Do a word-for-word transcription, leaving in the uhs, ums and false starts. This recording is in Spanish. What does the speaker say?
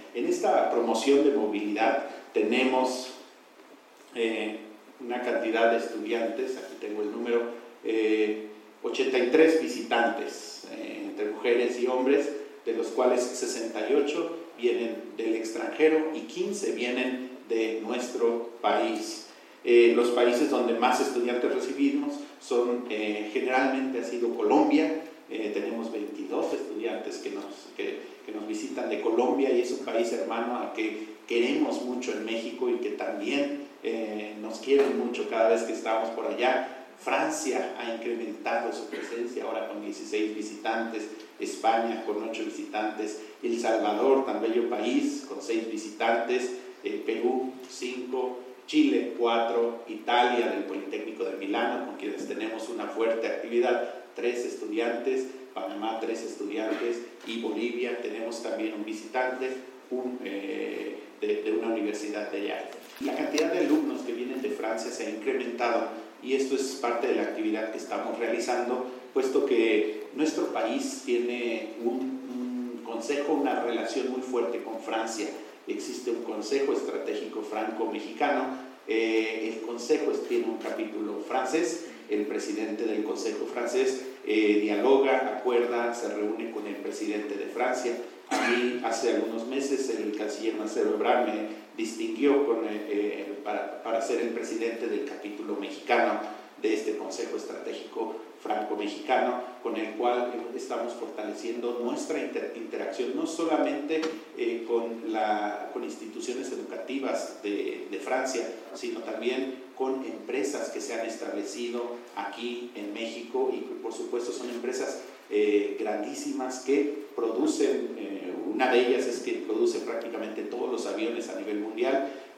En esta promoción de movilidad tenemos eh, una cantidad de estudiantes, aquí tengo el número, eh, ochenta y tres visitantes, eh, entre mujeres y hombres, de los cuales sesenta y ocho vienen del extranjero y quince vienen de nuestro país. Eh, los países donde más estudiantes recibimos son, eh, generalmente ha sido Colombia. Eh, tenemos veintidós estudiantes que nos, que, que nos visitan de Colombia, y es un país hermano al que queremos mucho en México y que también eh, nos quieren mucho cada vez que estamos por allá. Francia ha incrementado su presencia ahora con dieciséis visitantes, España con ocho visitantes, El Salvador, tan bello país, con seis visitantes, eh, Perú cinco, Chile cuatro, Italia del Politécnico de Milano, con quienes tenemos una fuerte actividad, tres estudiantes, Panamá tres estudiantes, y Bolivia tenemos también un visitante un, eh, de, de una universidad de allá. La cantidad de alumnos que vienen de Francia se ha incrementado, y esto es parte de la actividad que estamos realizando, puesto que nuestro país tiene un, un consejo, una relación muy fuerte con Francia. Existe un consejo estratégico franco-mexicano. Eh, el consejo tiene un capítulo francés. El presidente del consejo francés eh, dialoga, acuerda, se reúne con el presidente de Francia. A mí hace algunos meses el canciller Marcelo Ebrard me distinguió con, eh, para, para ser el presidente del capítulo mexicano de este Consejo Estratégico Franco-Mexicano, con el cual estamos fortaleciendo nuestra inter interacción, no solamente eh, con, la, con instituciones educativas de, de Francia, sino también con empresas que se han establecido aquí en México, y que por supuesto son empresas eh, grandísimas que producen, eh, una de ellas es que produce prácticamente todos los aviones a nivel mundial,